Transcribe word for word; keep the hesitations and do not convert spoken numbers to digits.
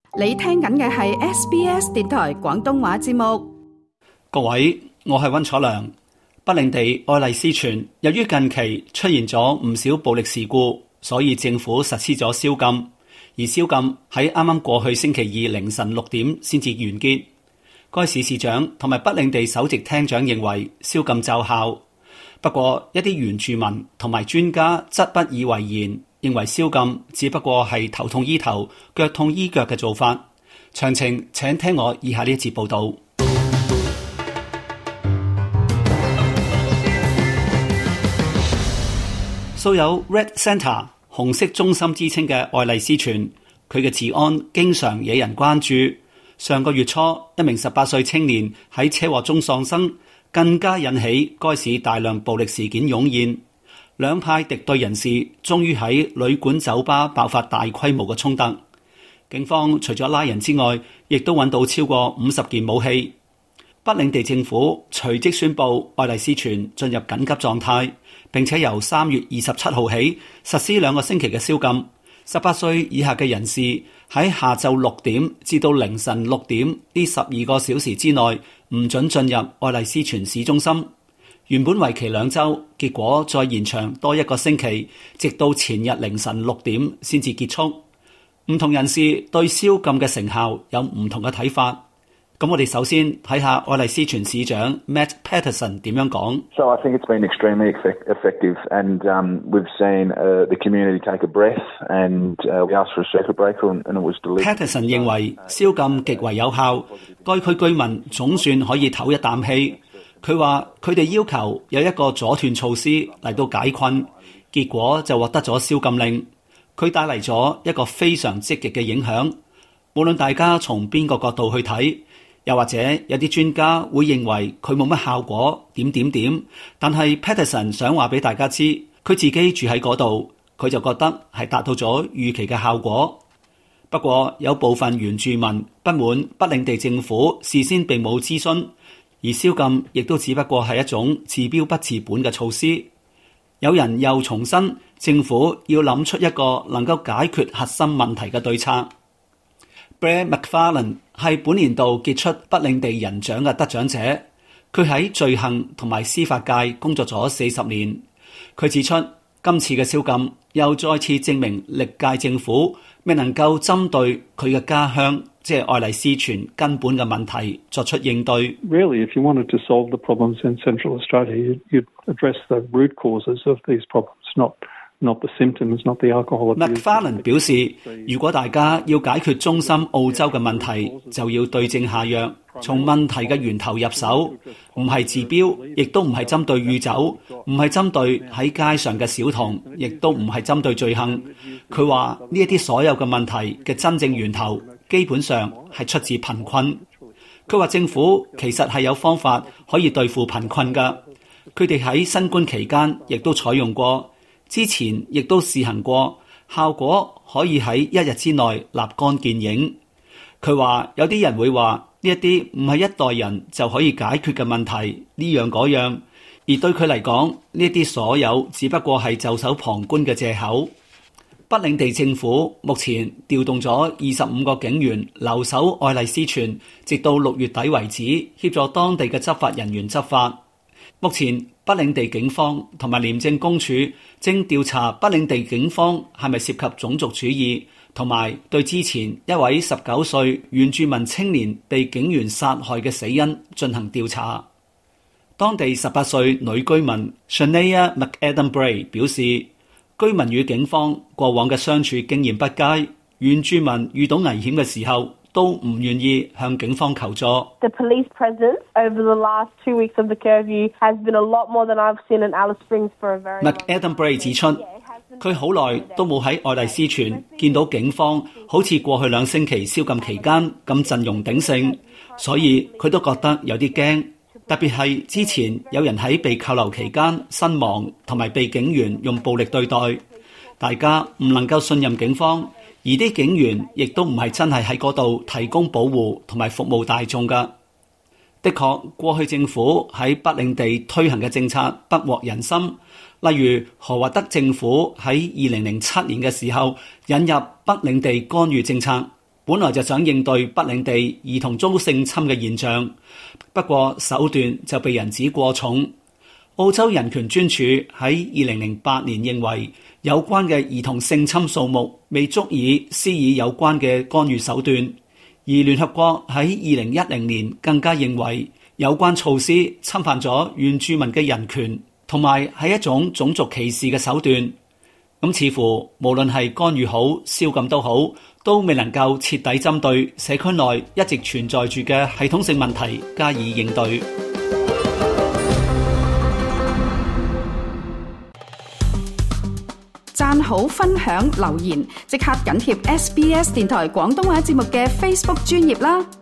你聽緊嘅係 S B S 電台廣東話節目。 各位，我係溫楚良。北領地愛麗斯泉由於近期出現咗唔少暴力事故，所以政府實施咗宵禁。而宵禁喺啱啱過去星期二凌晨六點先至完結。該市市長同埋北領地首席廳長認為宵禁奏效，不過一啲原住民同埋專家則不以為然。認為宵禁只不過係頭痛醫頭、腳痛醫腳嘅做法。詳情請聽我以下呢一節報道。素有 Red Centre 紅色中心之稱嘅愛麗斯泉，佢嘅治安經常惹人關注。上個月初，一名十八歲青年喺車禍中喪生，更加引起該市大量暴力事件湧現。兩派敵對人士終於喺旅館酒吧爆發大規模嘅衝突，警方除咗拉人之外，亦都揾到超過五十件武器。北領地政府隨即宣布愛麗斯泉進入緊急狀態，並且由三月二十七號起實施兩個星期嘅宵禁。十八歲以下嘅人士喺下晝六點至到凌晨六點呢十二個小時之內唔准進入愛麗斯泉市中心。原本為期兩週，結果再延長多一個星期，直到前日凌晨六點先至結束。唔同人士對宵禁嘅成效有唔同嘅睇法。咁我哋首先睇下愛麗斯泉市長 Matt Patterson 點樣講。 So I think it's been extremely effective, and um, we've seen uh, the community take a breath, and uh, we asked for a circuit breaker, and it was delivered. Patterson 認為宵禁極為有效，該區居民總算可以唞一啖氣。佢話佢哋要求有一個阻斷措施嚟到解困，結果就獲得咗宵禁令。佢帶嚟咗一個非常積極嘅影響。無論大家從邊個角度去睇，又或者有啲專家會認為佢冇乜效果，點點點。但係 Patterson 想話俾大家知，佢自己住喺嗰度，佢就覺得係達到咗預期嘅效果。不過有部分原住民不滿北領地政府事先並冇諮詢。而宵禁亦都只不過係一種治標不治本嘅措施。有人又重申政府要諗出一個能夠解決核心問題嘅對策。Blair McFarlane 係本年度傑出北領地人獎嘅得獎者，佢喺罪行同埋司法界工作咗四十年。佢指出，今次嘅宵禁又再次證明歷屆政府未能夠針對佢嘅家鄉，即係愛麗斯泉根本嘅問題作出應對。 Really, if you wanted to solve the problems in Central Australia, you'd address the root causes of these problems, not not the symptoms, not the alcohol abuse. McFarlane 表示，如果大家要解決中心澳洲嘅問題，就要對症下藥，從問題嘅源頭入手，唔係治標，亦都唔係針對酗酒，唔係針對喺街上嘅小童，亦都唔係針對罪行。佢話呢一啲所有嘅問題嘅真正源頭，基本上係出自貧困。佢話政府其實係有方法可以對付貧困㗎。佢哋喺新冠期間亦都採用過，之前亦都試行過，效果可以喺一日之內立竿見影。佢話有啲人會話呢一啲唔係一代人就可以解決嘅問題，呢樣嗰樣，而對佢嚟講，呢一啲所有只不過係袖手旁觀嘅藉口。北領地政府目前調動咗二十五個警員留守愛麗斯泉，直到六月底為止，協助當地嘅執法人員執法。目前北領地警方同埋廉政公署正調查北領地警方係咪涉及種族主義，同埋對之前一位十九歲原住民青年被警員殺害嘅死因進行調查。當地十八歲女居民 Shania McAdam Bray 表示，居民與警方過往嘅相處經驗不佳，原住民遇到危險嘅時候都唔願意向警方求助。 The police presence over the last two weeks of the curfew has been a lot more than I've seen in Alice Springs for a very long time. McAdam Bray 指出，佢好耐都冇喺愛麗斯泉見到警方好似過去兩星期宵禁期間咁陣容鼎盛，所以佢都覺得有啲驚。特別係之前有人喺被扣留期間身亡，同埋被警員用暴力對待，大家唔能夠信任警方，而啲警員亦都唔係真係喺嗰度提供保護同埋服務大眾㗎。的確，過去政府喺北領地推行嘅政策不獲人心，例如何華德政府喺二零零七年嘅時候引入北領地干預政策， 本來就想應對北領地兒童遭性侵嘅現象，不過手段就被人指過重。澳洲人權專署喺二零零八年認為有關嘅兒童性侵數目未足以施以有關嘅干預手段，而聯合國喺二零一零年更加認為有關措施侵犯咗原住民嘅人權，同埋係一種種族歧視嘅手段。咁似乎無論係干預好、宵禁都好，都未能夠徹底針對社區內一直存在住嘅系統性問題加以應對。 讚好、分享、留言，即刻緊貼 S B S 電台廣東話節目嘅 Facebook 專頁啦！